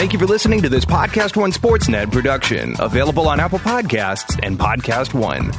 Thank you for listening to this Podcast One Sportsnet production, available on Apple Podcasts and Podcast One.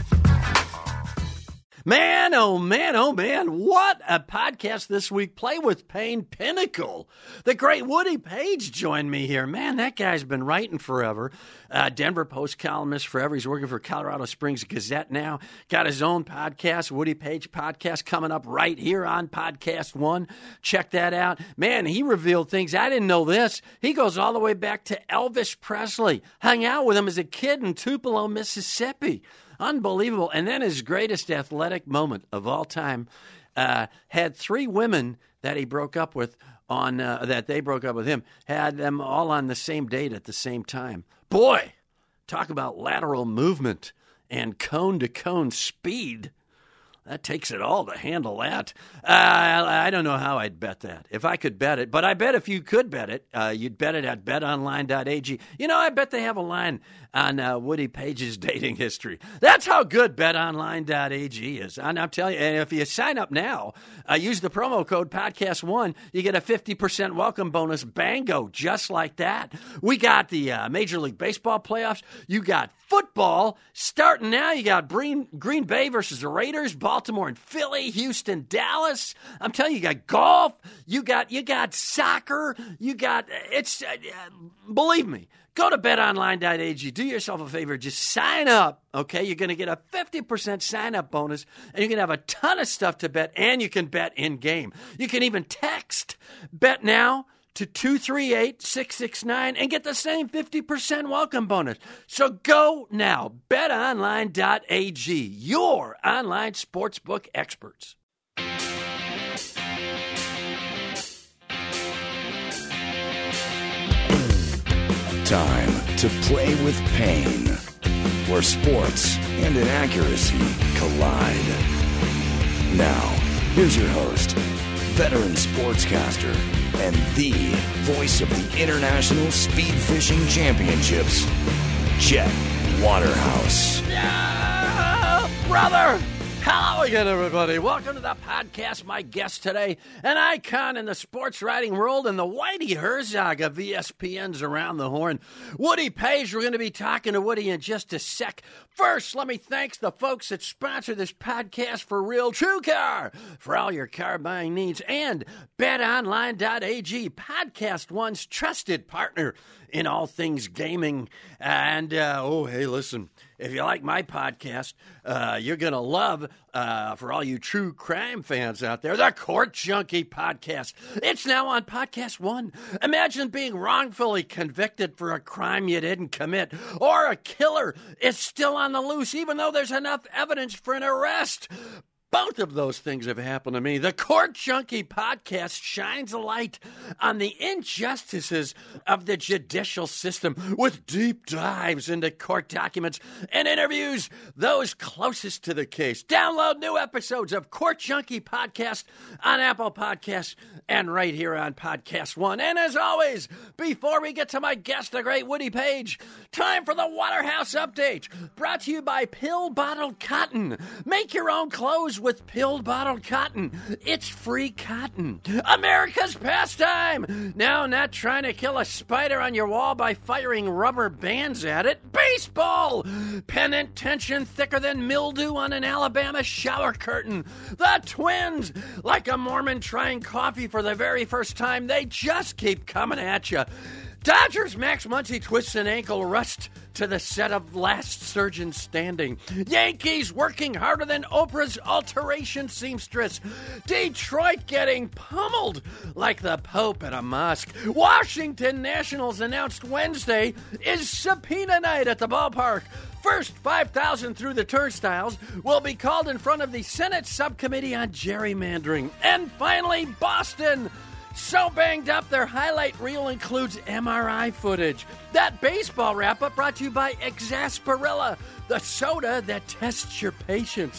Man, oh man, what a podcast this week. Play with Pain Pinnacle. The great Woody Page joined me here. Man, that guy's been writing forever. Denver Post columnist forever. He's working for Colorado Springs Gazette now. Got his own podcast, Woody Page Podcast, coming up right here on Podcast One. Check that out. Man, he revealed things. I didn't know this. He goes all the way back to Elvis Presley. Hung out with him as a kid in Tupelo, Mississippi. Unbelievable. And then his greatest athletic moment of all time, had three women that he broke up with that they broke up with him, had them all on the same date at the same time. Boy, talk about lateral movement and cone-to-cone speed. That takes it all to handle that. I don't know how I'd bet that. If I could bet it. But I bet if you could bet it, you'd bet it at betonline.ag. You know, I bet they have a line on Woody Page's dating history. That's how good betonline.ag is. And I'm telling you, and if you sign up now, use the promo code podcast1, you get a 50% welcome bonus. Bango, just like that. We got the Major League Baseball playoffs. You got football starting now. You got Green Bay versus the Raiders, Baltimore and Philly, Houston, Dallas. I'm telling you, you got golf. You got soccer. Believe me. Go to betonline.ag. Do yourself a favor. Just sign up, okay? You're going to get a 50% sign-up bonus, and you're going to have a ton of stuff to bet, and you can bet in-game. You can even text Bet Now to 238-669 and get the same 50% welcome bonus. So go now. betonline.ag, your online sportsbook experts. Time to play with pain, where sports and inaccuracy collide. Now, here's your host, veteran sportscaster, and the voice of the International Speed Fishing Championships, Chet Waterhouse. Yeah, brother! Hello again, everybody. Welcome to the podcast. My guest today, an icon in the sports writing world and the Whitey Herzog of ESPN's Around the Horn, Woody Page. We're going to be talking to Woody in just a sec. First, let me thank the folks that sponsor this podcast for Real True Car, for all your car buying needs, and betonline.ag, Podcast One's trusted partner in all things gaming. And, hey, listen, if you like my podcast, you're going to love, for all you true crime fans out there, the Court Junkie podcast. It's now on Podcast One. Imagine being wrongfully convicted for a crime you didn't commit, or a killer is still on the loose, even though there's enough evidence for an arrest. Both of those things have happened to me. The Court Junkie podcast shines a light on the injustices of the judicial system with deep dives into court documents and interviews those closest to the case. Download new episodes of Court Junkie podcast on Apple Podcasts and right here on Podcast One. And as always, before we get to my guest, the great Woody Page, time for the Waterhouse Update, brought to you by Pill Bottled Cotton. Make your own clothes with Pilled Bottled Cotton. It's free cotton. America's pastime. Now, not trying to kill a spider on your wall by firing rubber bands at it. Baseball. Pennant tension thicker than mildew on an Alabama shower curtain. The Twins. Like a Mormon trying coffee for the very first time, they just keep coming at you. Dodgers Max Muncy twists an ankle, rust to the set of Last Surgeon Standing. Yankees working harder than Oprah's alteration seamstress. Detroit getting pummeled like the Pope at a mosque. Washington Nationals announced Wednesday is subpoena night at the ballpark. First 5,000 through the turnstiles will be called in front of the Senate Subcommittee on Gerrymandering. And finally, Boston. So banged up, their highlight reel includes MRI footage. That baseball wrap-up brought to you by Exasperilla, the soda that tests your patience.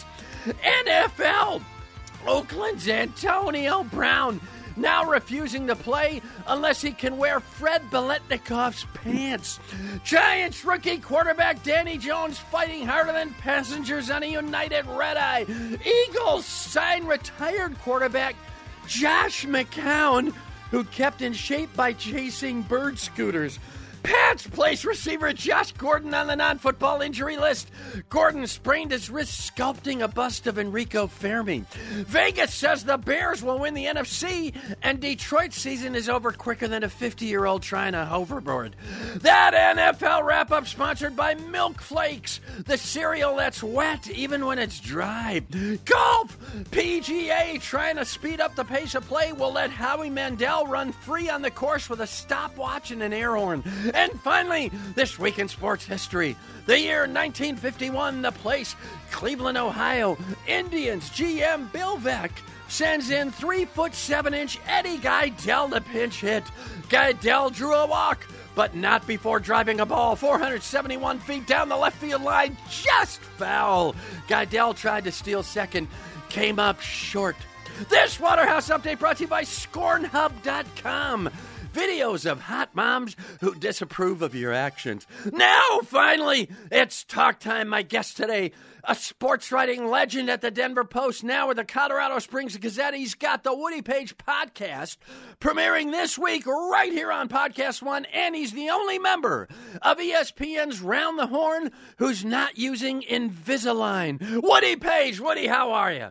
NFL, Oakland's Antonio Brown now refusing to play unless he can wear Fred Biletnikov's pants. Giants rookie quarterback Danny Jones fighting harder than passengers on a United red-eye. Eagles sign retired quarterback Josh McCown, who kept in shape by chasing bird scooters. Pats placed receiver Josh Gordon on the non-football injury list. Gordon sprained his wrist sculpting a bust of Enrico Fermi. Vegas says the Bears will win the NFC, and Detroit's season is over quicker than a 50-year-old trying a hoverboard. That NFL wrap-up sponsored by Milk Flakes, the cereal that's wet even when it's dry. Golf! PGA trying to speed up the pace of play will let Howie Mandel run free on the course with a stopwatch and an air horn. And finally, this week in sports history, the year 1951, the place, Cleveland, Ohio. Indians GM Bill Veeck sends in 3'7" Eddie Geidel to pinch hit. Geidel drew a walk, but not before driving a ball 471 feet down the left field line, just foul. Geidel tried to steal second, came up short. This Waterhouse Update brought to you by ScornHub.com. Videos of hot moms who disapprove of your actions. Now, finally, it's talk time. My guest today, a sports writing legend at the Denver Post, now with the Colorado Springs Gazette. He's got the Woody Page podcast premiering this week right here on Podcast One, and he's the only member of ESPN's Round the Horn who's not using Invisalign. Woody Page. Woody, how are you?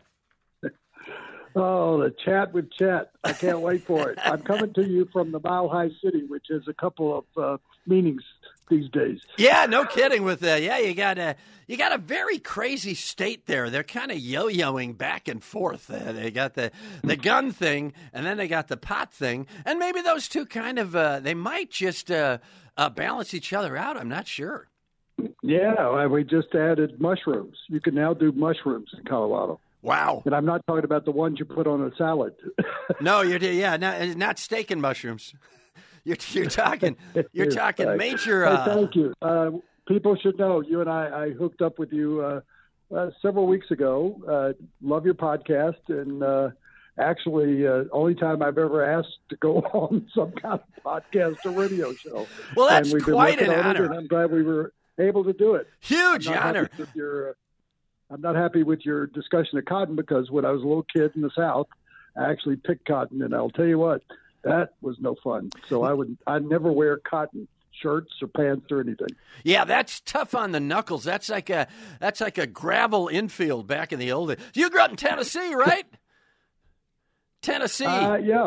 Oh, the chat with Chet. I can't wait for it. I'm coming to you from the Mile High City, which has a couple of meanings these days. Yeah, no kidding with that. Yeah, you got a very crazy state there. They're kind of yo-yoing back and forth. They got the gun thing, and then they got the pot thing. And maybe those two kind of, they might just balance each other out. I'm not sure. Yeah, we just added mushrooms. You can now do mushrooms in Colorado. Wow. And I'm not talking about the ones you put on a salad. No, not steak and mushrooms. You're talking right. major. Hey, thank you. People should know you and I hooked up with you several weeks ago. Love your podcast, and actually, only time I've ever asked to go on some kind of podcast or radio show. Well, that's and we've quite been an honor. And I'm glad we were able to do it. Huge honor. I'm not happy with your discussion of cotton, because when I was a little kid in the South, I actually picked cotton, and I'll tell you what, that was no fun. So I'd never wear cotton shirts or pants or anything. Yeah, that's tough on the knuckles. That's like a gravel infield back in the old days. You grew up in Tennessee, right? Tennessee. Yeah.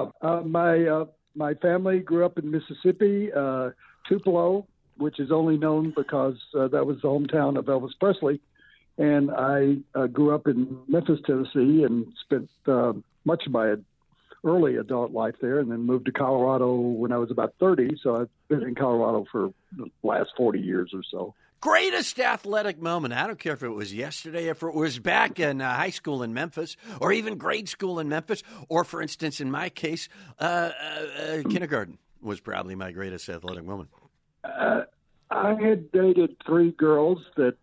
My family grew up in Mississippi, Tupelo, which is only known because that was the hometown of Elvis Presley. And I grew up in Memphis, Tennessee, and spent much of my early adult life there, and then moved to Colorado when I was about 30. So I've been in Colorado for the last 40 years or so. Greatest athletic moment. I don't care if it was yesterday, if it was back in high school in Memphis, or even grade school in Memphis, or, for instance, in my case, kindergarten was probably my greatest athletic moment. I had dated 3 girls that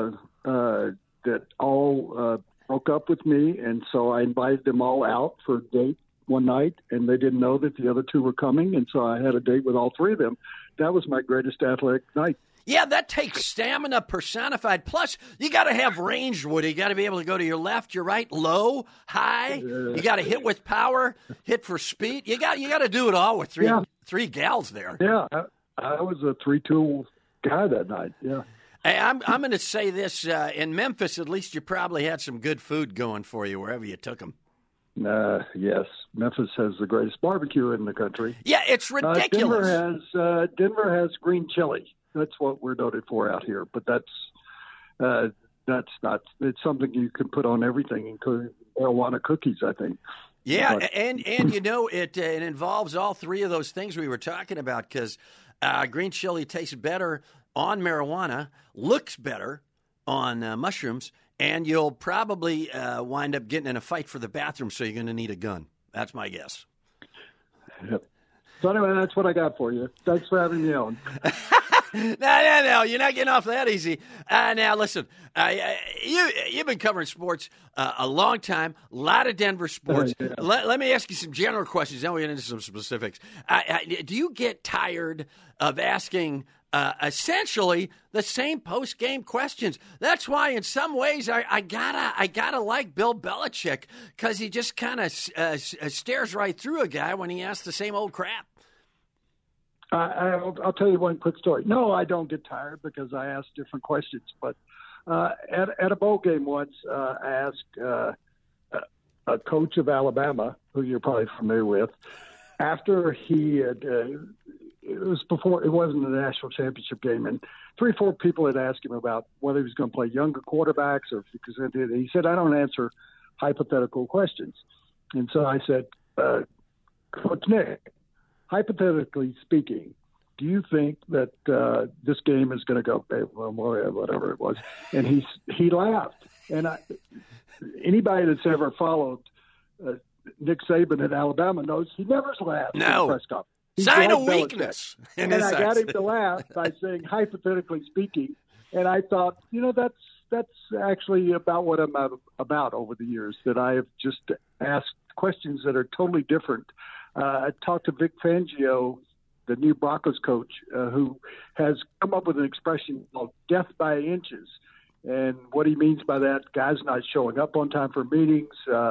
all broke up with me, and so I invited them all out for a date one night, and they didn't know that the other 2 were coming, and so I had a date with all 3 of them. That was my greatest athletic night. Yeah, that takes stamina personified. Plus, you got to have range, Woody. You got to be able to go to your left, your right, low, high. You got to hit with power, hit for speed. You got to do it all with three gals there. Yeah, I was a 3-tool guy that night. Yeah. Hey, I'm going to say this. In Memphis, at least you probably had some good food going for you wherever you took them. Yes. Memphis has the greatest barbecue in the country. Yeah, it's ridiculous. Denver has green chili. That's what we're noted for out here. But that's not. It's something you can put on everything, including marijuana cookies, I think. Yeah, and you know, it involves all 3 of those things we were talking about, because green chili tastes better on marijuana, looks better on mushrooms, and you'll probably wind up getting in a fight for the bathroom, so you're going to need a gun. That's my guess. Yep. So anyway, that's what I got for you. Thanks for having me on. No, you're not getting off that easy. Now, listen, you've been covering sports a long time, a lot of Denver sports. Yeah. Let me ask you some general questions, then we'll get into some specifics. Do you get tired of asking essentially the same post-game questions. That's why, in some ways, I gotta like Bill Belichick, because he just kind of stares right through a guy when he asks the same old crap. I'll tell you one quick story. No, I don't get tired because I ask different questions. But at a bowl game once, I asked a coach of Alabama, who you're probably familiar with, after he had it was before, it wasn't a national championship game, and 3 or 4 people had asked him about whether he was going to play younger quarterbacks or if he presented. He said, "I don't answer hypothetical questions." And so I said, "Coach Nick, hypothetically speaking, do you think that this game is going to go whatever it was?" And he laughed. And anybody that's ever followed Nick Saban at Alabama knows he never laughed in the press conference. Sign of weakness. And I got him to laugh by saying, hypothetically speaking. And I thought, that's actually about what I'm about over the years, that I have just asked questions that are totally different. I talked to Vic Fangio, the new Broncos coach, who has come up with an expression called death by inches. And what he means by that, guys not showing up on time for meetings,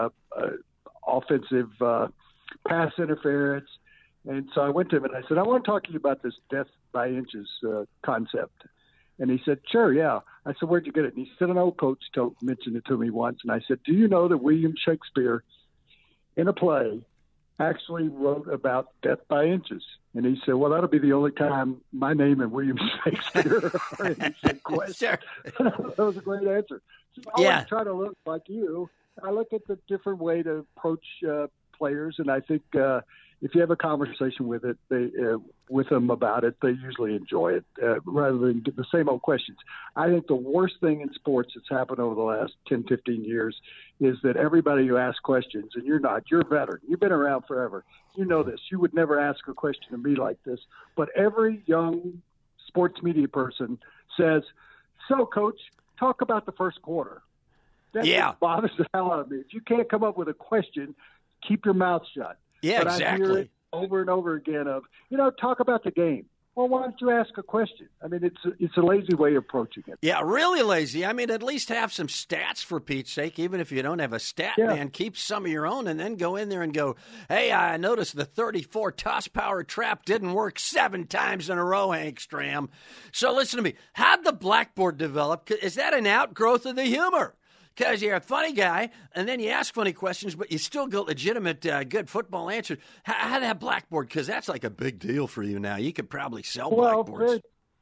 offensive pass interference. And so I went to him and I said, "I want to talk to you about this death by inches concept." And he said, "Sure, yeah." I said, "Where'd you get it?" And he said, "An old coach mentioned it to me once." And I said, "Do you know that William Shakespeare, in a play, actually wrote about death by inches?" And he said, "Well, that'll be the only time my name and William Shakespeare are in the same question." That was a great answer. So I always try to look like you. I look at the different way to approach players, and I think if you have a conversation with them about it, they usually enjoy it rather than get the same old questions. I think the worst thing in sports that's happened over the last 10, 15 years is that everybody who asks questions, and you're a veteran, you've been around forever, you know this, you would never ask a question to me like this, but every young sports media person says, "So, Coach, talk about the first quarter." That just bothers the hell out of me. If you can't come up with a question, keep your mouth shut. Yeah, but exactly. I hear it over and over again of, talk about the game. Well, why don't you ask a question? I mean, it's a lazy way of approaching it. Yeah, really lazy. I mean, at least have some stats, for Pete's sake. Even if you don't have a stat man, keep some of your own and then go in there and go, "Hey, I noticed the 34 toss power trap didn't work 7 times in a row, Hank Stram." So listen to me. How'd the blackboard develop? Is that an outgrowth of the humor? Because you're a funny guy, and then you ask funny questions, but you still get legitimate, good football answers. How that blackboard? Because that's like a big deal for you now. You could probably sell blackboards.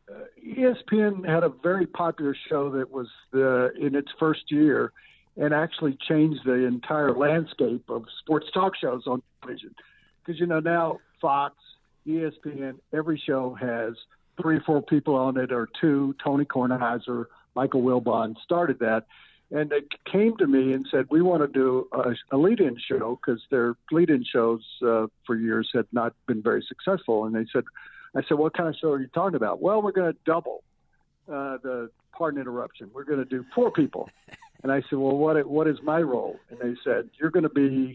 ESPN had a very popular show that was in its first year and actually changed the entire landscape of sports talk shows on television. Because, now Fox, ESPN, every show has 3 or 4 people on it, or 2. Tony Kornheiser, Michael Wilbon started that. And they came to me and said, "We want to do a lead-in show," because their lead-in shows for years had not been very successful. And I said, "What kind of show are you talking about?" "Well, we're going to double pardon interruption. We're going to do 4 people." And I said, "Well, what is my role?" And they said, "You're going to be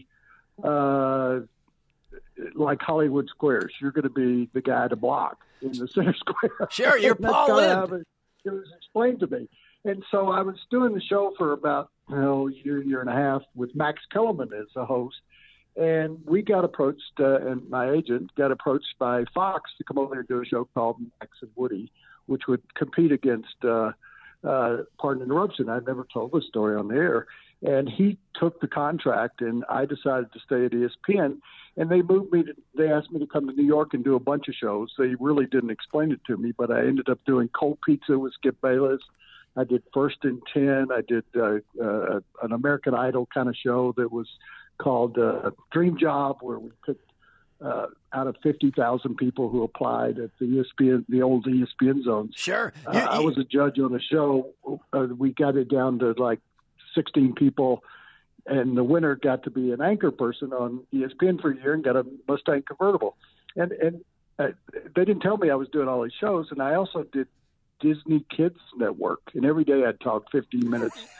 like Hollywood Squares. You're going to be the guy to block in the center square." Sure, you're Paul Lynde. It was explained to me. And so I was doing the show for about a year and a half with Max Kellerman as a host. And we got approached, and my agent got approached by Fox to come over there and do a show called Max and Woody, which would compete against Pardon Interruption. I'd never told the story on the air. And he took the contract, and I decided to stay at ESPN. And they asked me to come to New York and do a bunch of shows. They really didn't explain it to me, but I ended up doing Cold Pizza with Skip Bayless. I did First and 10. I did an American Idol kind of show that was called Dream Job, where we picked out of 50,000 people who applied at the ESPN, the old ESPN zones. Sure. I was a judge on the show. We got it down to like 16 people, and the winner got to be an anchor person on ESPN for a year and got a Mustang convertible. And they didn't tell me I was doing all these shows, and I also did Disney Kids Network, and every day I'd talk 15 minutes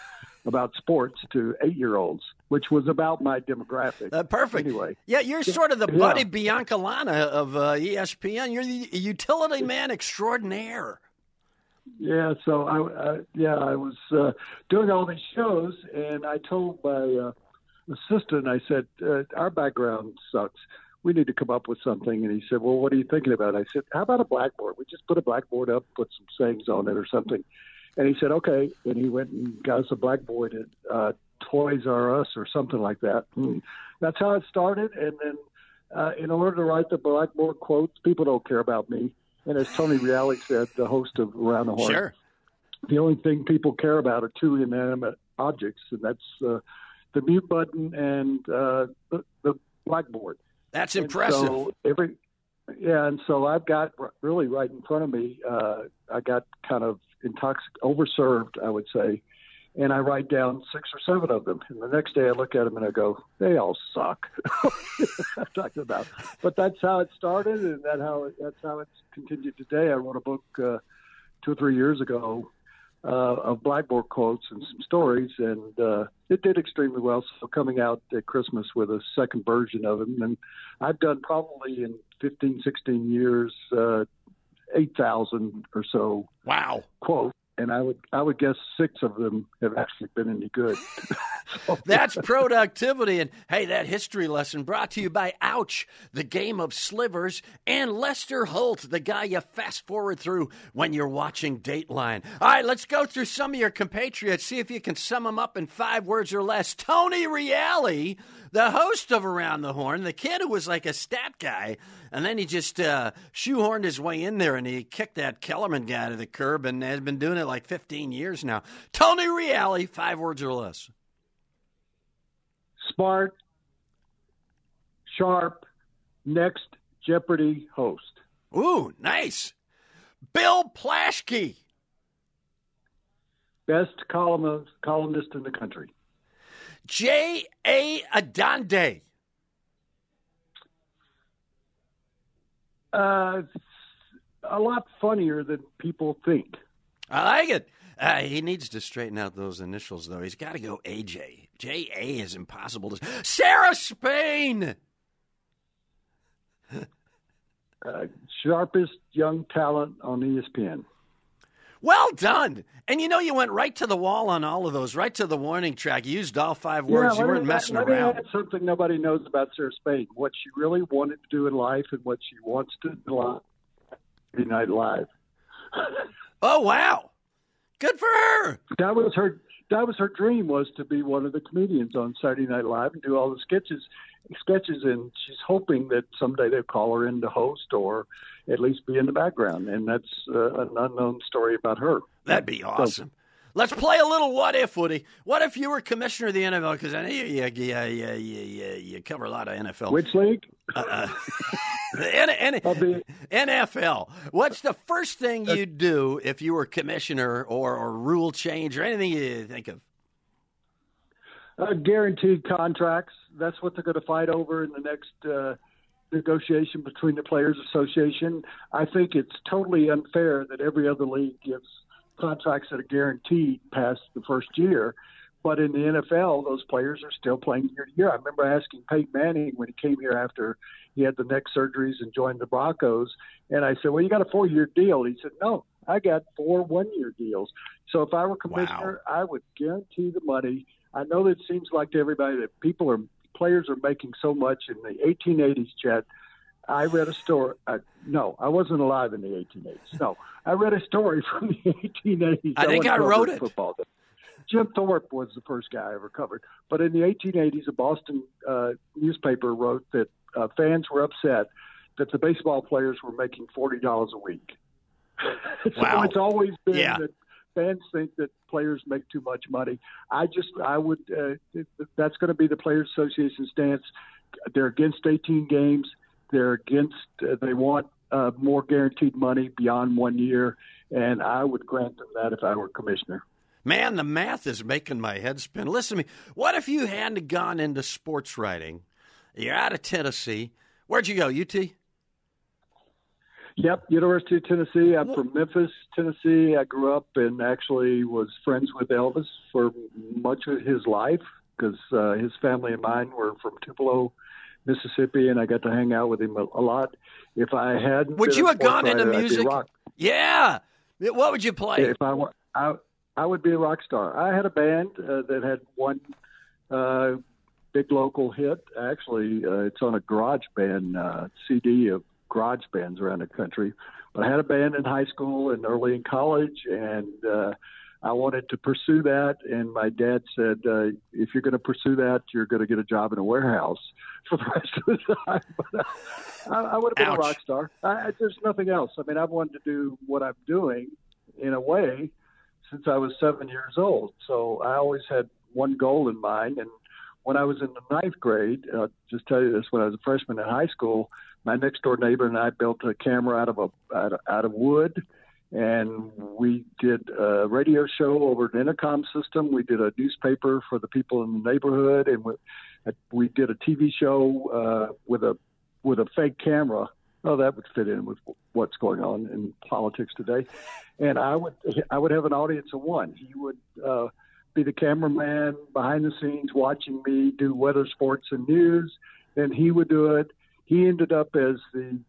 about sports to 8-year-olds, which was about my demographic. Perfect. Anyway. Yeah, you're sort of the Buddy Biancalana of ESPN. You're the utility man extraordinaire. Yeah, so I was doing all these shows, and I told my assistant, I said, our background sucks. We need to come up with something. And he said, well, what are you thinking about? I said, how about a blackboard? We just put a blackboard up, put some sayings on it or something. And he said, okay. And he went and got us a blackboard at Toys R Us or something like that. And that's how it started. And then in order to write the blackboard quotes, people don't care about me. And as Tony Reale said, the host of Around the Horn, sure, the only thing people care about are two inanimate objects, and that's the mute button and the blackboard. That's impressive. And so I've got really right in front of me, I got kind of overserved, I would say, and I write down 6 or 7 of them. And the next day I look at them and I go, they all suck. I'm talking about. But that's how it started, and that's how it's continued today. I wrote a book 2 or 3 years ago of blackboard quotes and some stories, and it did extremely well. So coming out at Christmas with a second version of it, and I've done probably in 15, 16 years 8,000 or so quotes, and I would guess 6 of them have actually been any good. That's productivity. And, hey, that history lesson brought to you by Ouch, the game of slivers, and Lester Holt, the guy you fast-forward through when you're watching Dateline. All right, let's go through some of your compatriots, see if you can sum them up in 5 words or less. Tony Reale, the host of Around the Horn, the kid who was like a stat guy, and then he just shoehorned his way in there, and he kicked that Kellerman guy to the curb and has been doing it like 15 years now. Tony Reale, 5 words or less. Smart, sharp, next Jeopardy host. Ooh, nice. Bill Plaschke. Best columnist in the country. J.A. Adande. A lot funnier than people think. I like it. He needs to straighten out those initials, though. He's got to go AJ. J.A. is impossible to... Sarah Spain! Sharpest young talent on ESPN. Well done. And you went right to the wall on all of those, right to the warning track. You used all 5 words. You weren't messing around. Let me add something nobody knows about Sarah Spain. What she really wanted to do in life and what she wants to do on Saturday Night Live. Oh, wow. Good for her. That was her dream, was to be one of the comedians on Saturday Night Live and do all the sketches, and she's hoping that someday they'll call her in to host or at least be in the background, and that's an unknown story about her. That'd be awesome. Let's play a little what if, Woody. What if you were commissioner of the NFL? Because I know you cover a lot of NFL. Which league? NFL. What's the first thing you'd do if you were commissioner or rule change or anything you think of? Guaranteed contracts. That's what they're going to fight over in the next negotiation between the Players Association. I think it's totally unfair that every other league gives contracts that are guaranteed past the first year. But in the NFL, those players are still playing year to year. I remember asking Peyton Manning when he came here after he had the neck surgeries and joined the Broncos, and I said, well, you got a 4-year deal. He said, no, I got 4 one-year deals. So if I were commissioner, I would guarantee the money. I know that it seems like to everybody that players are making so much in the 1880s, Chad. I read a story. No, I wasn't alive in the 1880s. No, I read a story from the 1880s. I think I wrote it. Football. Jim Thorpe was the first guy I ever covered. But in the 1880s, a Boston newspaper wrote that fans were upset that the baseball players were making $40 a week. So it's always been that fans think that players make too much money. I would. That's going to be the Players Association stance. They're against 18 games. They're against. They want more guaranteed money beyond 1 year, and I would grant them that if I were commissioner. Man, the math is making my head spin. Listen to me. What if you hadn't gone into sports writing? You're out of Tennessee. Where'd you go, UT? Yep, University of Tennessee. I'm from Memphis, Tennessee. I grew up and actually was friends with Elvis for much of his life because his family and mine were from Tupelo, Mississippi, and I got to hang out with him a lot. If I hadn't, would been you a have gone sports into writer, I'd be music? rock. Yeah. What would you play? If I would be a rock star. I had a band that had one big local hit. Actually, it's on a garage band CD of garage bands around the country. But I had a band in high school and early in college, and I wanted to pursue that. And my dad said, if you're going to pursue that, you're going to get a job in a warehouse for the rest of the time. But I would have been a rock star. There's nothing else. I mean, I've wanted to do what I'm doing in a way since I was 7 years old. So I always had one goal in mind. And when I was in the ninth grade, just tell you this, when I was a freshman in high school, my next door neighbor and I built a camera out of wood, and we did a radio show over an intercom system. We did a newspaper for the people in the neighborhood, and we did a TV show with a fake camera. Oh, that would fit in with what's going on in politics today. And I would have an audience of one. He would be the cameraman behind the scenes watching me do weather, sports, and news. Then he would do it. He ended up as the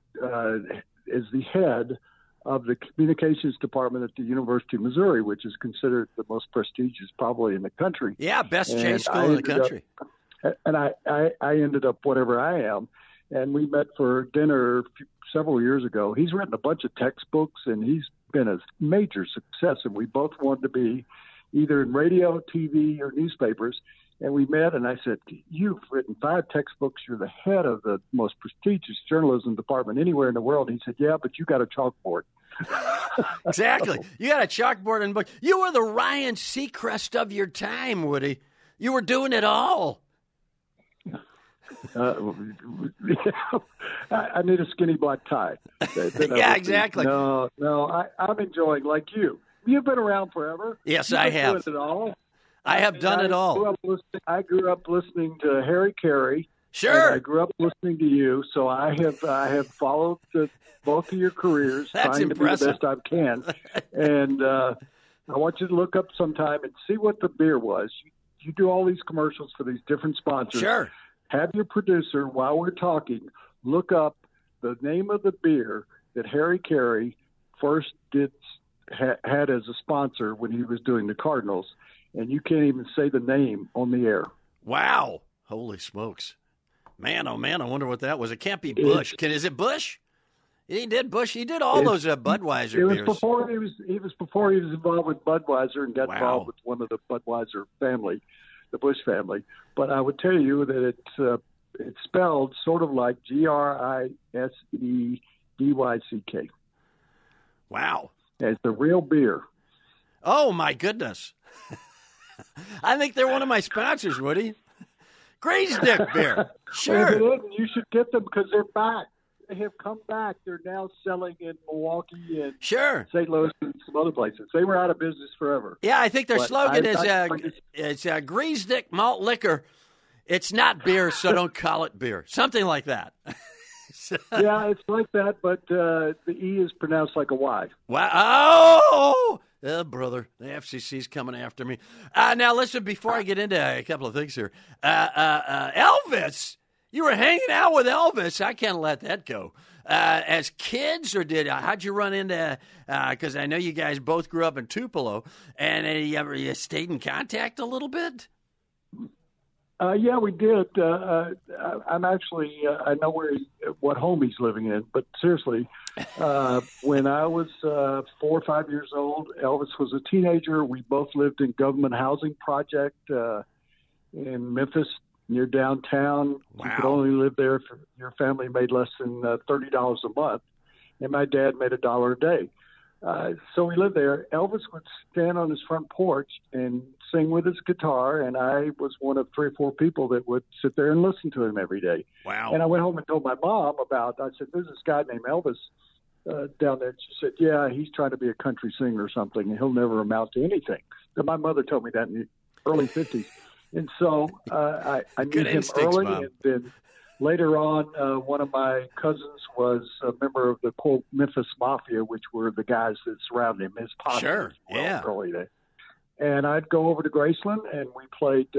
head of the communications department at the University of Missouri, which is considered the most prestigious probably in the country. Yeah, best J school in the country. And I ended up whatever I am. And we met for dinner several years ago. He's written a bunch of textbooks, and he's been a major success. And we both wanted to be either in radio, TV, or newspapers. And we met, and I said, you've written 5 textbooks. You're the head of the most prestigious journalism department anywhere in the world. He said, yeah, but you got a chalkboard. Exactly. You got a chalkboard and book. You were the Ryan Seacrest of your time, Woody. You were doing it all. I need a skinny black tie. Yeah, exactly. No, I'm enjoying, like you. You've been around forever. Yes, You've I been have. doing it all. I have done it all. I grew up listening to Harry Carey. Sure. I grew up listening to you, so I have followed both of your careers, That's trying impressive. to be the best I can. And I want you to look up sometime and see what the beer was. You do all these commercials for these different sponsors. Sure. Have your producer, while we're talking, look up the name of the beer that Harry Carey first had as a sponsor when he was doing the Cardinals, and you can't even say the name on the air. Wow. Holy smokes. Man, oh, man, I wonder what that was. It can't be Busch. Is it Busch? He did Busch. He did all those Budweiser beers. Before he was involved with Budweiser and got involved with one of the Budweiser family, the Busch family. But I would tell you that it's spelled sort of like Grisedyck. Wow. It's the real beer. Oh, my goodness. I think they're one of my sponsors, Woody. Grisedyck beer. Sure. You should get them because they're back. They have come back. They're now selling in Milwaukee and St. Louis and some other places. They were out of business forever. Yeah, I think their slogan is Grisedyck malt liquor. It's not beer, so don't call it beer. Something like that. Yeah, it's like that, but the E is pronounced like a Y. Wow. Oh, brother, the FCC's coming after me. Now, listen, before I get into a couple of things here, Elvis, you were hanging out with Elvis. I can't let that go. As kids, or how'd you run into, because I know you guys both grew up in Tupelo, and you stayed in contact a little bit? Yeah, we did. I'm actually, I know what home he's living in, but seriously, when I was 4 or 5 years old, Elvis was a teenager. We both lived in government housing project in Memphis near downtown. Wow. You could only live there if your family made less than $30 a month, and my dad made $1 a day. So we lived there. Elvis would stand on his front porch and sing with his guitar, and I was one of 3 or 4 people that would sit there and listen to him every day. Wow. And I went home and told my mom I said, there's this guy named Elvis down there. And she said, yeah, he's trying to be a country singer or something, and he'll never amount to anything. And my mother told me that in the early 50s. And so I knew him early, Mom. And then later on, one of my cousins was a member of the quote Memphis Mafia, which were the guys that surrounded him. His posse, Sure, yeah. early day. And I'd go over to Graceland, and we played.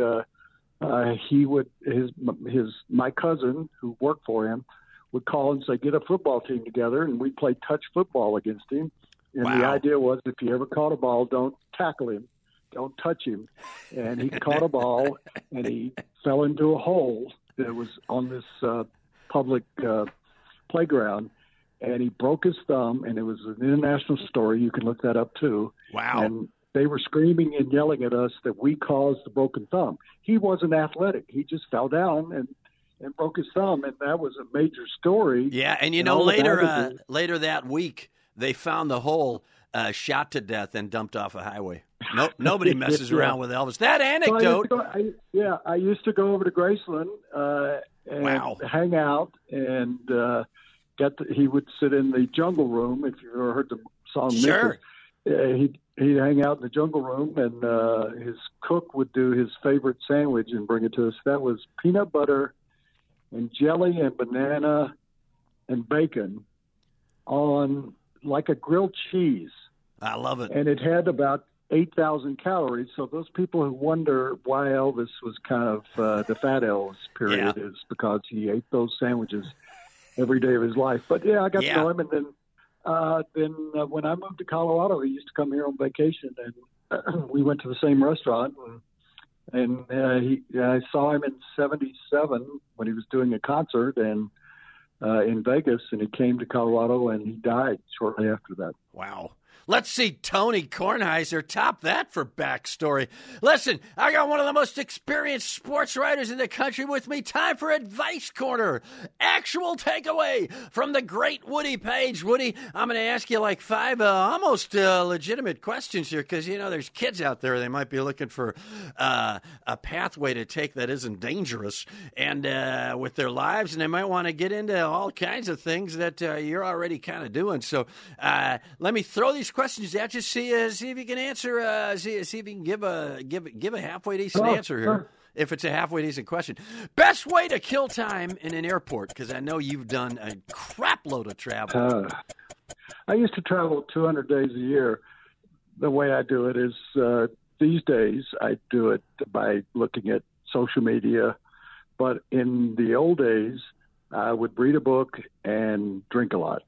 My cousin who worked for him would call and say, "Get a football team together," and we'd play touch football against him. And the idea was, if you ever caught a ball, don't tackle him, don't touch him. And he caught a ball, and he fell into a hole that was on this public playground, and he broke his thumb, and it was an international story. You can look that up too. Wow. And they were screaming and yelling at us that we caused the broken thumb. He wasn't athletic. He just fell down and broke his thumb, and that was a major story. Yeah, and later that week, they found the hole, shot to death, and dumped off a highway. Nobody messes around with Elvis. That anecdote. So I used to go over to Graceland and hang out, and he would sit in the jungle room. If you ever heard the song, sure. He'd hang out in the jungle room, and his cook would do his favorite sandwich and bring it to us. That was peanut butter and jelly and banana and bacon on like a grilled cheese. I love it. And it had about 8,000 calories. So those people who wonder why Elvis was kind of the fat Elvis period is because he ate those sandwiches every day of his life. But yeah, I got to know him. And then when I moved to Colorado, he used to come here on vacation, and we went to the same restaurant. And I saw him in '77 when he was doing a concert and in Vegas, and he came to Colorado, and he died shortly after that. Wow. Let's see Tony Kornheiser top that for backstory. Listen, I got one of the most experienced sports writers in the country with me. Time for Advice Corner. Actual takeaway from the great Woody Page. Woody, I'm going to ask you like 5 almost legitimate questions here because, there's kids out there. They might be looking for a pathway to take that isn't dangerous and with their lives, and they might want to get into all kinds of things that you're already kind of doing. So let me throw these questions at you. See if you can answer. See if you can give a halfway decent answer here. Sure. If it's a halfway decent question. Best way to kill time in an airport, because I know you've done a crap load of travel. I used to travel 200 days a year. The way I do it is these days I do it by looking at social media. But in the old days, I would read a book and drink a lot.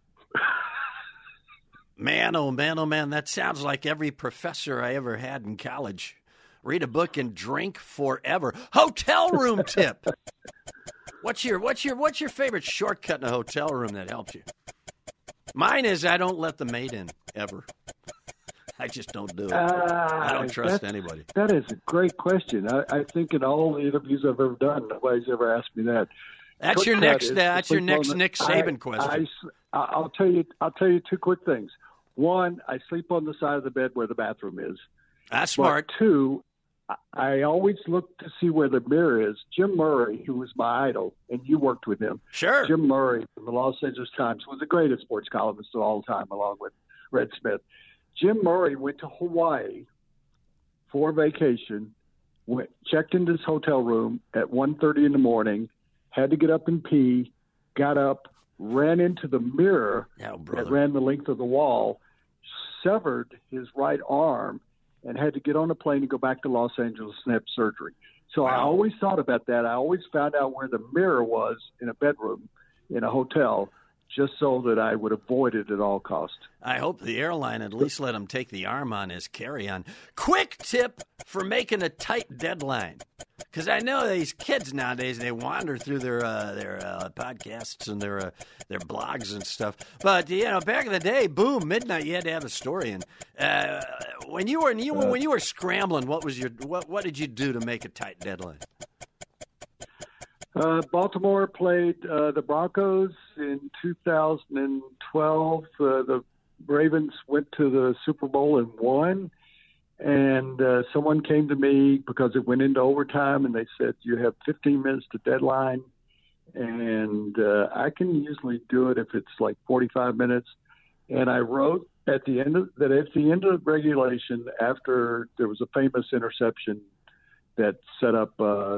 Man, oh man, that sounds like every professor I ever had in college. Read a book and drink forever. Hotel room tip. What's your favorite shortcut in a hotel room that helps you? Mine is I don't let the maid in ever. I just don't do it. I don't trust anybody. That is a great question. I think in all the interviews I've ever done, nobody's ever asked me that. That's your next Nick Saban question. I'll tell you 2 quick things. One, I sleep on the side of the bed where the bathroom is. That's smart. But 2, I always look to see where the mirror is. Jim Murray, who was my idol, and you worked with him. Sure. Jim Murray from the Los Angeles Times was the greatest sports columnist of all time, along with Red Smith. Jim Murray went to Hawaii for vacation, checked into his hotel room at 1:30 in the morning, had to get up and pee, got up, ran into the mirror that ran the length of the wall, severed his right arm, and had to get on a plane and go back to Los Angeles and have surgery. So I always thought about that. I always found out where the mirror was in a bedroom in a hotel just so that I would avoid it at all costs. I hope the airline at least let him take the arm on his carry-on. Quick tip for making a tight deadline. Because I know these kids nowadays, they wander through their podcasts and their blogs and stuff. But back in the day, boom, midnight, you had to have a story. And when you were scrambling, what did you do to make a tight deadline? Baltimore played the Broncos in 2012. The Ravens went to the Super Bowl and won. And someone came to me because it went into overtime, and they said, you have 15 minutes to deadline. And I can usually do it if it's like 45 minutes. And I wrote at the end of regulation, after there was a famous interception that set up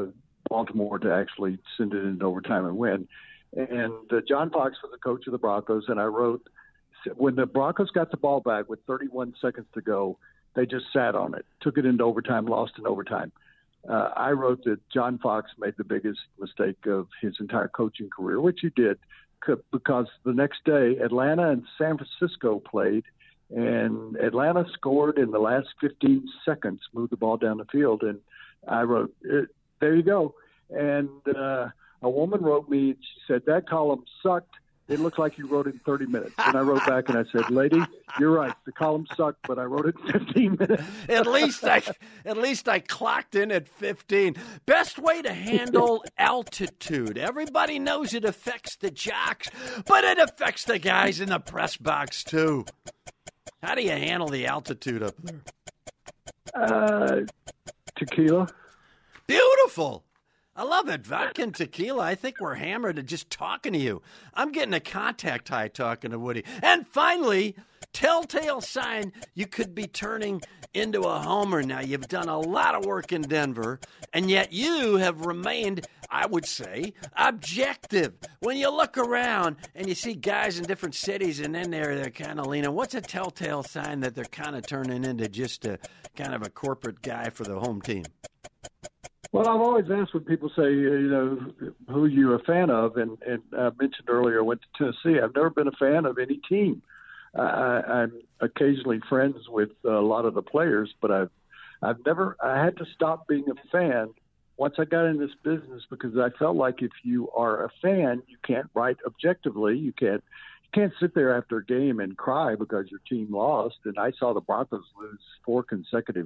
Baltimore to actually send it into overtime and win. And John Fox was the coach of the Broncos, and I wrote, when the Broncos got the ball back with 31 seconds to go, they just sat on it, took it into overtime, lost in overtime. I wrote that John Fox made the biggest mistake of his entire coaching career, which he did, because the next day Atlanta and San Francisco played, and Atlanta scored in the last 15 seconds, moved the ball down the field, and I wrote, there you go. And a woman wrote me, and she said, that column sucked. It looked like you wrote it in 30 minutes. And I wrote back and I said, lady, you're right. The column sucked, but I wrote it in 15 minutes. At least I clocked in at 15. Best way to handle altitude. Everybody knows it affects the jocks, but it affects the guys in the press box too. How do you handle the altitude up there? Tequila. Beautiful. I love it. Vodka and tequila. I think we're hammered at just talking to you. I'm getting a contact high talking to Woody. And finally, telltale sign you could be turning into a homer now. You've done a lot of work in Denver, and yet you have remained, I would say, objective. When you look around and you see guys in different cities and then they're kind of leaning, what's a telltale sign that they're kind of turning into just a kind of a corporate guy for the home team? Well, I've always asked when people say, who you're a fan of, and I mentioned earlier I went to Tennessee. I've never been a fan of any team. I'm occasionally friends with a lot of the players, but I had to stop being a fan once I got in this business, because I felt like if you are a fan, you can't write objectively. You can't sit there after a game and cry because your team lost. And I saw the Broncos lose four consecutive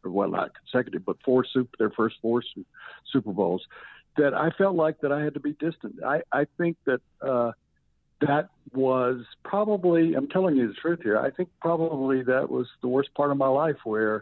their first four Super Bowls, that I felt like that I had to be distant. I think that that was probably, I'm telling you the truth here, I think probably that was the worst part of my life, where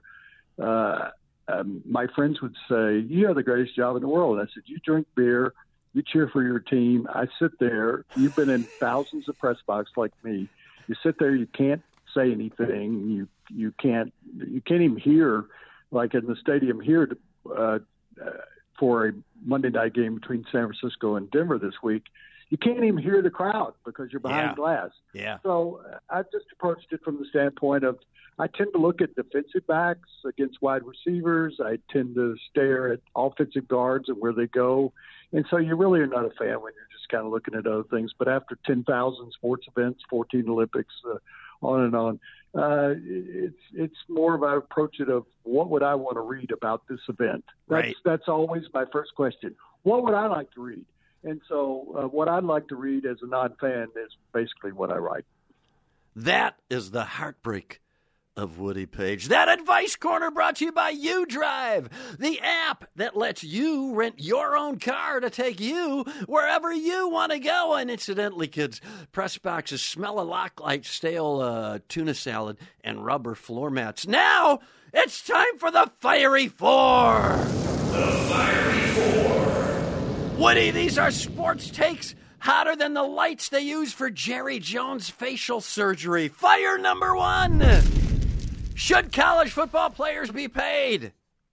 my friends would say, you have the greatest job in the world. And I said, you drink beer, you cheer for your team. I sit there. You've been in thousands of press boxes like me. You sit there. You can't say anything. You can't even hear, like in the stadium here for a Monday night game between San Francisco and Denver this week. You can't even hear the crowd because you're behind glass. Yeah. So I just approached it from the standpoint of, I tend to look at defensive backs against wide receivers. I tend to stare at offensive guards and where they go. And so you really are not a fan when you're just kind of looking at other things. But after 10,000 sports events, 14 Olympics, on and on, it's more of an approach of what would I want to read about this event? That's always my first question. What would I like to read? And so what I'd like to read as a non-fan is basically what I write. That is the heartbreak of Woody Page. That Advice Corner brought to you by UDrive, the app that lets you rent your own car to take you wherever you want to go. And incidentally, kids, press boxes smell a lot like stale tuna salad and rubber floor mats. Now, it's time for the Fiery Four. The Fiery Four. Woody, these are sports takes hotter than the lights they use for Jerry Jones facial surgery. Fire number one. Should college football players be paid?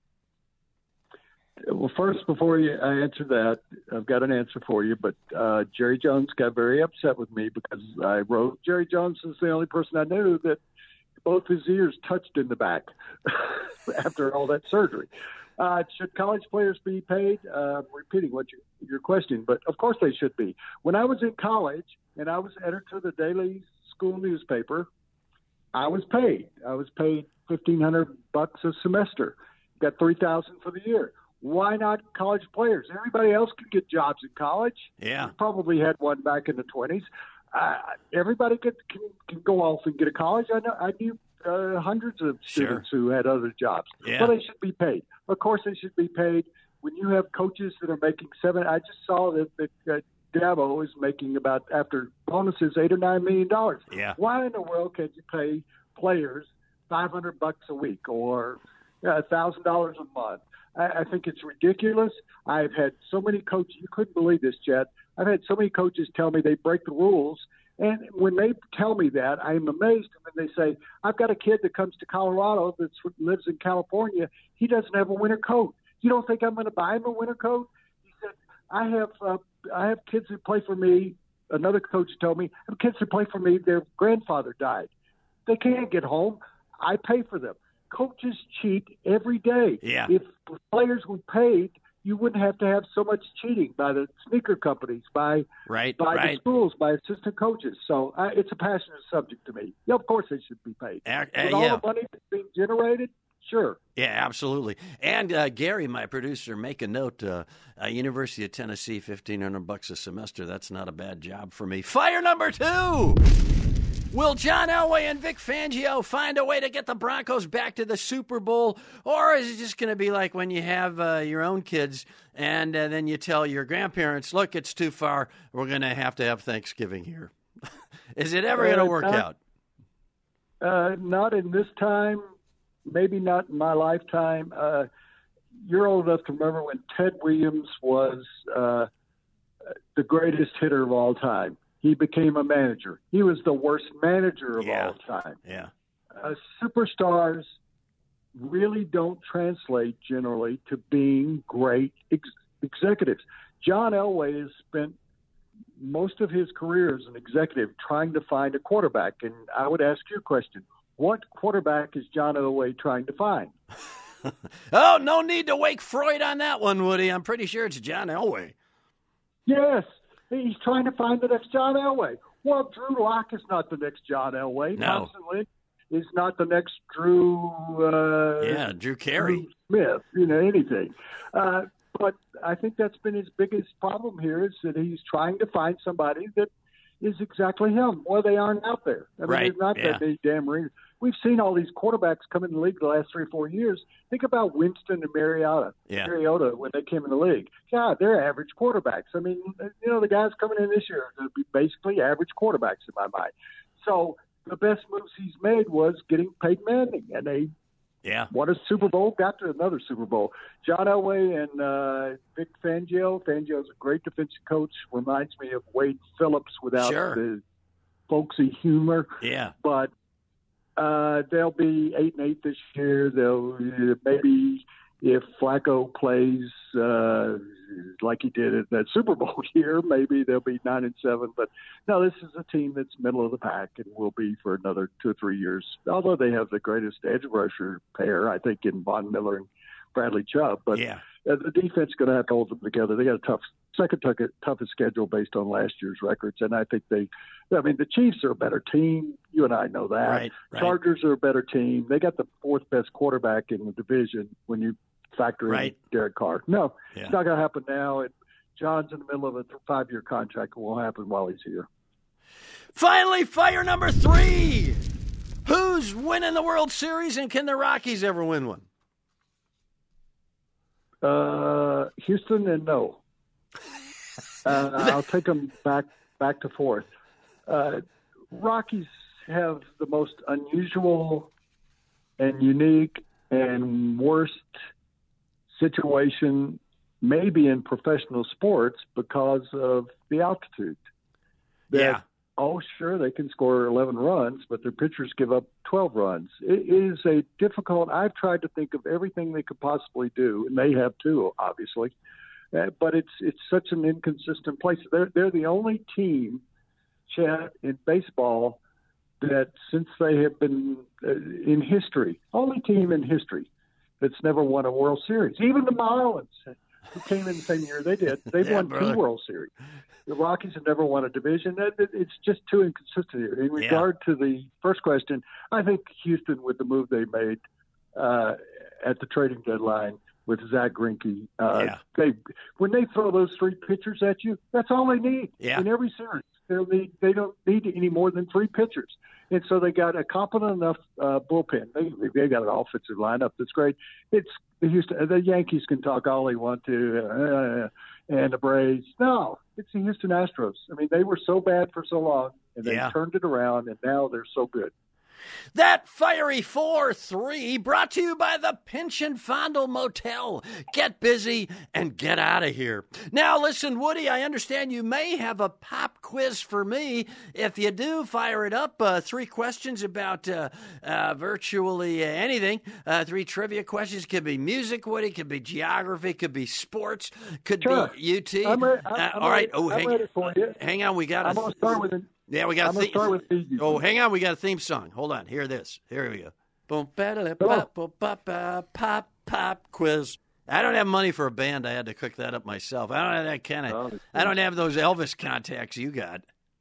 Well, first, before I answer that, I've got an answer for you. But Jerry Jones got very upset with me because I wrote Jerry Jones is the only person I knew that both his ears touched in the back after all that surgery. Should college players be paid? Repeating what your question, but of course they should be. When I was in college and I was editor of the daily school newspaper, I was paid. I was paid $1,500 a semester. Got $3,000 for the year. Why not college players? Everybody else could get jobs in college. Yeah, we probably had one back in the 20s. Everybody can go off and get a college. I knew hundreds of students who had other jobs. Yeah. Well, they should be paid. Of course, they should be paid. When you have coaches that are making I just saw that Dabo is making about, after bonuses, $8 or $9 million. Yeah. Why in the world can't you pay players $500 a week or $1,000 a month? I think it's ridiculous. I've had so many coaches, you couldn't believe this, Chet. I've had so many coaches tell me they break the rules. And when they tell me that, I'm amazed when they say, I've got a kid that comes to Colorado that lives in California. He doesn't have a winter coat. You don't think I'm going to buy him a winter coat? I have kids that play for me. Another coach told me, I have kids that play for me, their grandfather died. They can't get home. I pay for them. Coaches cheat every day. Yeah. If players were paid, you wouldn't have to have so much cheating by the sneaker companies, by the schools, by assistant coaches. So it's a passionate subject to me. Yeah, of course they should be paid. With all the money that's being generated, sure. Yeah, absolutely. And Gary, my producer, make a note. University of Tennessee, $1,500 a semester. That's not a bad job for me. Fire number 2. Will John Elway and Vic Fangio find a way to get the Broncos back to the Super Bowl? Or is it just going to be like when you have your own kids and then you tell your grandparents, look, it's too far. We're going to have Thanksgiving here. Is it ever going to work out? Not in this time. Maybe not in my lifetime. You're old enough to remember when Ted Williams was the greatest hitter of all time. He became a manager. He was the worst manager of all time. Yeah. Superstars really don't translate generally to being great executives. John Elway has spent most of his career as an executive trying to find a quarterback. And I would ask you a question. What quarterback is John Elway trying to find? Oh, no need to wake Freud on that one, Woody. I'm pretty sure it's John Elway. Yes. He's trying to find the next John Elway. Well, Drew Lock is not the next John Elway. No. Thompson Lynch is not the next Drew. Drew Carey. Drew Smith. Anything. But I think that's been his biggest problem here is that he's trying to find somebody that is exactly him. Well, they aren't out there. I mean, there's not that many damn rings. We've seen all these quarterbacks come in the league the last 3 or 4 years. Think about Winston and Mariota when they came in the league. God, they're average quarterbacks. I mean, the guys coming in this year are going to be basically average quarterbacks in my mind. So the best moves he's made was getting Peyton Manning, and they won a Super Bowl, got to another Super Bowl. John Elway and Vic Fangio. Fangio's a great defensive coach. Reminds me of Wade Phillips without the folksy humor. Yeah. But they'll be 8-8 this year. They'll maybe if Flacco plays like he did at that Super Bowl year, maybe they'll be 9-7. But no, this is a team that's middle of the pack and will be for another 2 or 3 years. Although they have the greatest edge rusher pair, I think, in Von Miller and Bradley Chubb. But the defense is going to have to hold them together. They got a second toughest schedule based on last year's records, and I think the Chiefs are a better team. You and I know that. Right. Chargers are a better team. They got the 4th best quarterback in the division when you factor in Derek Carr. No, it's not going to happen now. And John's in the middle of a 5-year contract. It won't happen while he's here. Finally, fire number 3. Who's winning the World Series, and can the Rockies ever win one? Houston, and no. I'll take them back to 4th. Rockies have the most unusual and unique and worst situation maybe in professional sports because of the altitude. Oh, sure, they can score 11 runs, but their pitchers give up 12 runs. It is a difficult – I've tried to think of everything they could possibly do, and they have too, obviously. But it's such an inconsistent place. They're the only team, Chad, in baseball that since they have been in history, only team in history that's never won a World Series. Even the Marlins, who came in the same year they did, they've won 2 World Series. The Rockies have never won a division. It's just too inconsistent here. In regard to the first question, I think Houston, with the move they made at the trading deadline with Zach Greinke, when they throw those 3 pitchers at you, that's all they need in every series. They don't need any more than 3 pitchers. And so they got a competent enough bullpen. They got an offensive lineup that's great. It's the Yankees can talk all they want to, and the Braves. No, it's the Houston Astros. I mean, they were so bad for so long, and they turned it around, and now they're so good. That Fiery 4-3 brought to you by the Pinch and Fondle Motel. Get busy and get out of here. Now, listen, Woody, I understand you may have a pop quiz for me. If you do, fire it up. 3 questions about virtually anything. 3 trivia questions. Could be music, Woody. Could be geography. Could be sports. Could be UT. I'm ready for you. Hang on. We got I'm going to start with it. Yeah, we got. I'm going to start with easy. Oh, hang on. We got a theme song. Hold on. Hear this. Here we go. Boom, pop quiz. I don't have money for a band. I had to cook that up myself. I don't have that kind of. I don't have those Elvis contacts you got.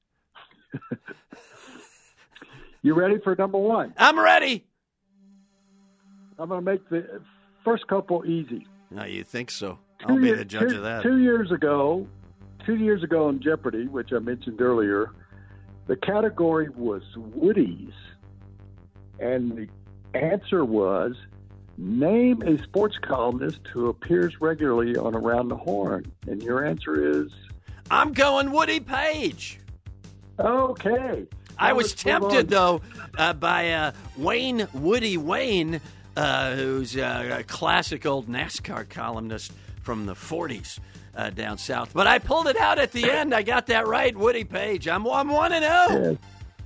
You ready for number 1? I'm ready. I'm going to make the first couple easy. No, you think so? I'll be the judge of that. 2 years ago in Jeopardy, which I mentioned earlier, the category was Woodies, and the answer was, name a sports columnist who appears regularly on Around the Horn. And your answer is? I'm going Woody Page. Okay. I was tempted, though, by Woody Wayne, who's a classic old NASCAR columnist from the 40s. Down south, but I pulled it out at the end. I got that right, Woody Page. I'm 1-0. Yes.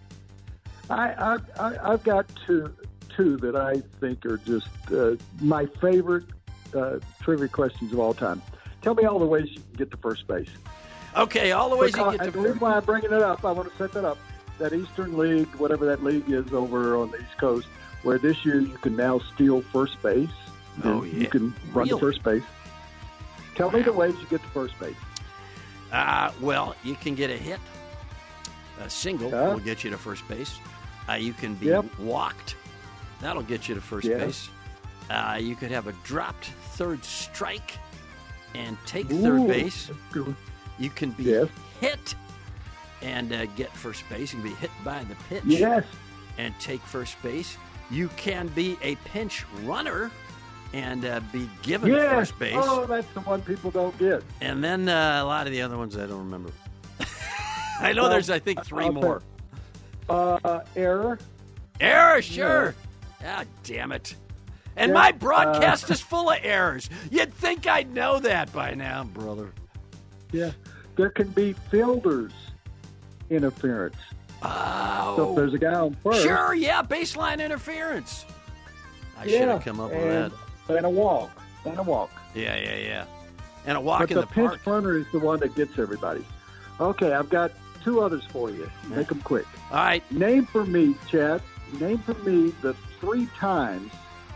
I've got two that I think are just my favorite trivia questions of all time. Tell me all the ways you can get to first base. Okay, all the ways you can get to first base. The reason why I'm bringing it up, I want to set that up. That Eastern League, whatever that league is over on the East Coast, where this year you can now steal first base. Oh, yeah. You can run to first base. Tell me the ways you get to first base. Well, you can get a hit. A single will get you to first base. You can be walked. That'll get you to first base. You could have a dropped third strike and take third base. You can be hit and get first base. You can be hit by the pitch and take first base. You can be a pinch runner and be given first base. Oh, that's the one people don't get. And then a lot of the other ones I don't remember. I know there's, I think, 3 more. Error. Error, sure. Ah, damn it. And my broadcast is full of errors. You'd think I'd know that by now, brother. Yeah. There can be fielder's interference. Oh. So if there's a guy on first. Sure, baseline interference. I should have come up with that. And a walk. Yeah. And a walk but in the park. The pinch runner is the one that gets everybody. Okay, I've got 2 others for you. Make them quick. All right. Name for me, Chad, the 3 times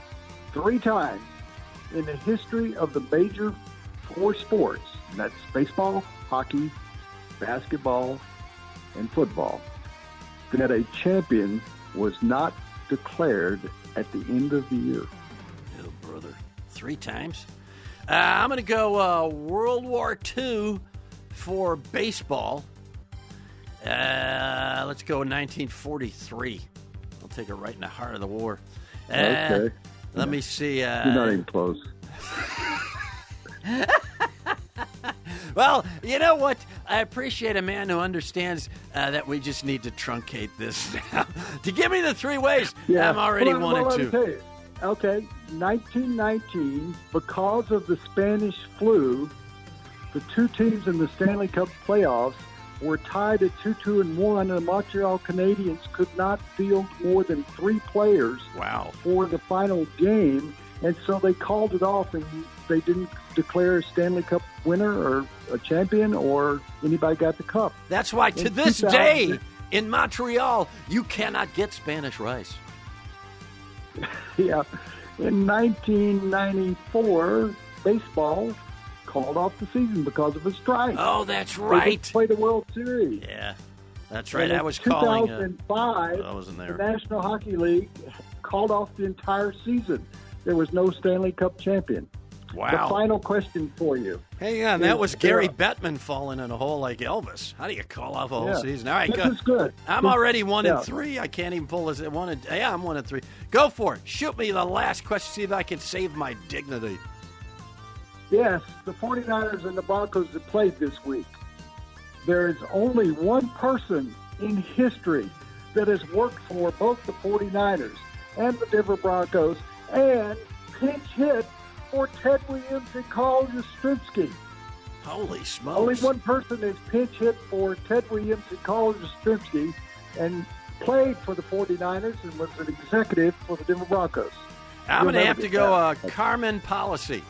in the history of the major 4 sports, and that's baseball, hockey, basketball, and football, that a champion was not declared at the end of the year. Oh, brother. 3 times? I'm going to go World War II for baseball. Let's go 1943. I'll take it right in the heart of the war. Okay. Let me see. You're not even close. Well, you know what? I appreciate a man who understands that we just need to truncate this now. To give me the 3 ways, I'm already 1-2. Okay, 1919, because of the Spanish flu, the 2 teams in the Stanley Cup playoffs were tied at 2-1, and the Montreal Canadiens could not field more than 3 players for the final game, and so they called it off, and they didn't declare a Stanley Cup winner or a champion, or anybody got the cup. That's why to this day in Montreal, you cannot get Spanish rice. Yeah. In 1994, baseball called off the season because of a strike. Oh, that's right. They didn't play the World Series. Yeah, that's right. And I was calling. 2005, I wasn't there. The National Hockey League called off the entire season. There was no Stanley Cup champion. Wow. The final question for you. Hang on, that was Gary Bettman falling in a hole like Elvis. How do you call off a whole season? All right, this is good. I'm already 1-3. I can't even pull this. I'm 1-3. Go for it. Shoot me the last question. See if I can save my dignity. Yes, the 49ers and the Broncos that played this week. There is only one person in history that has worked for both the 49ers and the Denver Broncos and pinch hit for Ted Williams and Carl Yastrzemski. Holy smokes. Only one person has pinch hit for Ted Williams and Carl Yastrzemski and played for the 49ers and was an executive for the Denver Broncos. I'm going to have to go Carmen Policy.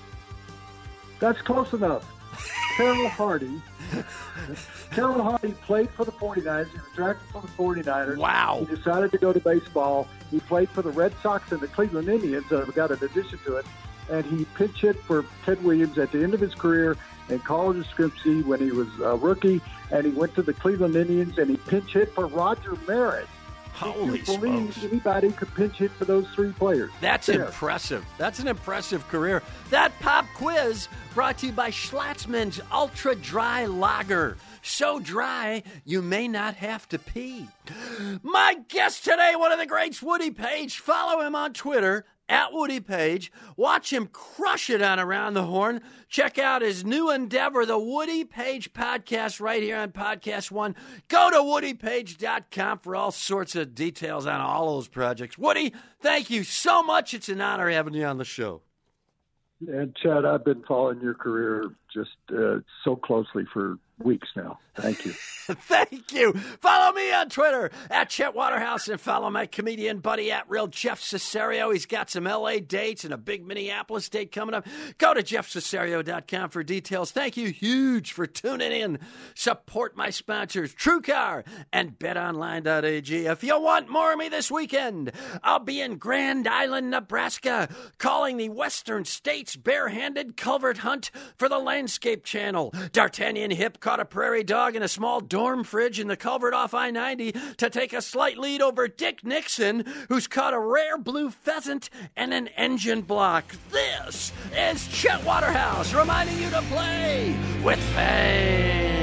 That's close enough. Carroll Hardy. Carroll Hardy played for the 49ers. He was drafted for the 49ers. Wow. He decided to go to baseball. He played for the Red Sox and the Cleveland Indians. I've got an addition to it. And he pinch hit for Ted Williams at the end of his career and Carl Yastrzemski when he was a rookie. And he went to the Cleveland Indians and he pinch hit for Roger Maris. Holy If you believe smokes. anybody could pinch hit for those three players. That's There. impressive. That's an impressive career. That pop quiz brought to you by Schlatzman's Ultra Dry Lager. So dry, you may not have to pee. My guest today, one of the greats, Woody Page. Follow him on Twitter, @WoodyPage. Watch him crush it on Around the Horn. Check out his new endeavor, the Woody Page Podcast, right here on Podcast One. Go to woodypage.com for all sorts of details on all those projects. Woody, thank you so much. It's an honor having you on the show. And Chad, I've been following your career just so closely for weeks now. Thank you. Thank you. Follow me on Twitter @Chet Waterhouse and follow my comedian buddy @Real Jeff Cesario. He's got some LA dates and a big Minneapolis date coming up. Go to jeffcesario.com for details. Thank you huge for tuning in. Support my sponsors, TrueCar and betonline.ag. If you want more of me this weekend, I'll be in Grand Island, Nebraska, calling the Western States barehanded culvert hunt for the Landscape Channel. D'Artagnan Hip caught a prairie dog in a small dorm fridge in the culvert off I-90 to take a slight lead over Dick Nixon, who's caught a rare blue pheasant and an engine block. This is Chet Waterhouse reminding you to play with faith.